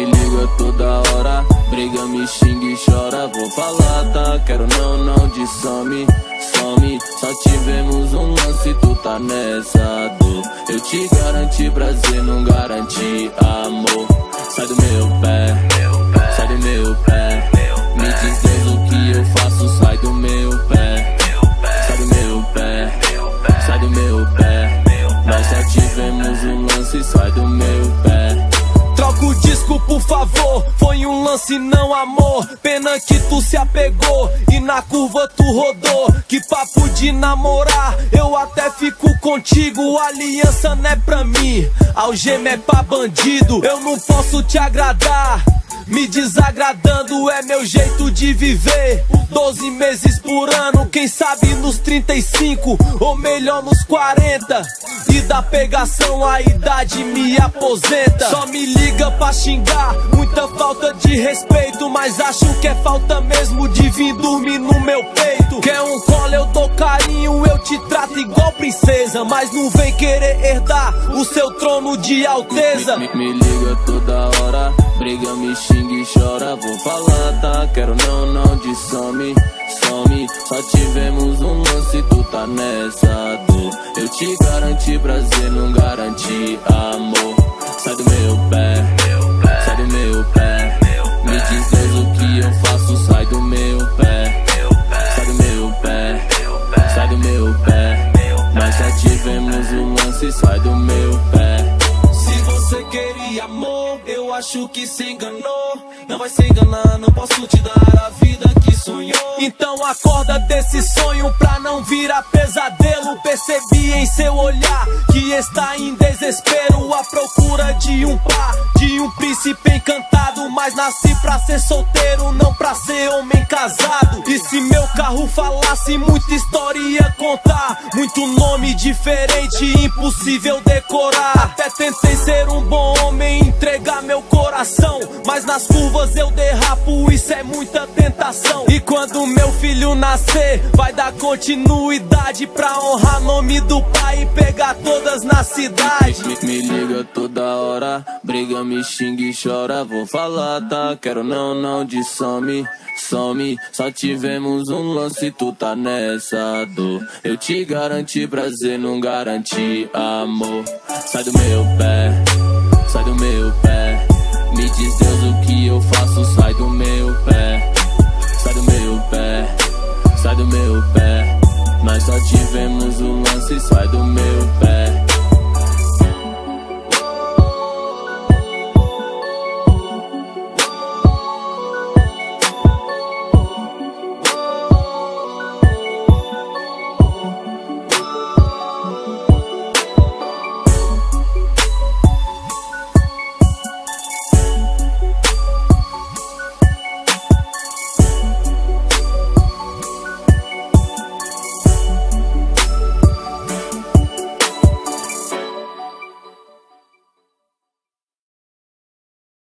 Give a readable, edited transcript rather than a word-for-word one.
liga toda hora, briga, me xinga e chora. Vou falar, tá? Quero não de some. Só tivemos um lance, tu tá nessa dor. Eu te garanti prazer, não garanti amor. Sai do meu pé, sai do meu pé. Me diz Deus o que eu faço, sai do meu pé. Sai do meu pé, sai do meu pé. Nós só tivemos um lance, sai do meu pé. Troca o disco, por favor, foi um lance, não amor. Pena que tu se apegou e na curva tu rodou. Que papo de namorar, eu até fico contigo. Aliança não é pra mim, algema é pra bandido. Eu não posso te agradar, me desagradando é meu jeito de viver. 12 meses por ano, quem sabe nos 35, ou melhor nos 40. E da pegação a idade me aposenta. Só me liga pra xingar, muita falta de respeito. Mas acho que é falta mesmo de vir dormir no meu peito. Quer um colo, eu dou carinho, eu te trato igual princesa. Mas não vem querer herdar o seu trono de alteza. Me liga toda hora, briga, me xinga e chora. Vou falar, tá? Quero não de some. Só tivemos um lance, tu tá nessa dor. Eu te garanti prazer, não garanti amor. Sai do meu pé, sai do meu pé. Me diz Deus o que eu faço, sai do meu pé. Sai do meu pé, sai do meu pé. Nós só tivemos um lance, sai do meu pé. Se você queria amor, eu acho que se enganou. Não vai se enganar, não posso te dar a vida que sonhou. Então acorda desse sonho pra não virar pesadelo. Percebi em seu olhar que está em desespero, à procura de um par, de um príncipe encantado. Mas nasci pra ser solteiro, não pra ser homem casado. E se meu carro falasse, muita história ia contar. Muito nome diferente, impossível decorar. Até tentei ser um bom homem, entregar meu coração, mas nas curvas eu derrapo, isso é muita tentação. E quando meu filho nascer, vai dar continuidade pra honrar nome do pai e pegar todas na cidade. Me liga toda hora, briga, me xinga e chora. Vou falar, tá? Quero não de some. Só tivemos um lance, tu tá nessa dor. Eu te garanti prazer, não garanti amor. Sai do meu pé, sai do meu pé. Me diz Deus o que eu faço, sai do meu pé. Sai do meu pé, sai do meu pé. Nós só tivemos um lance, sai do meu pé.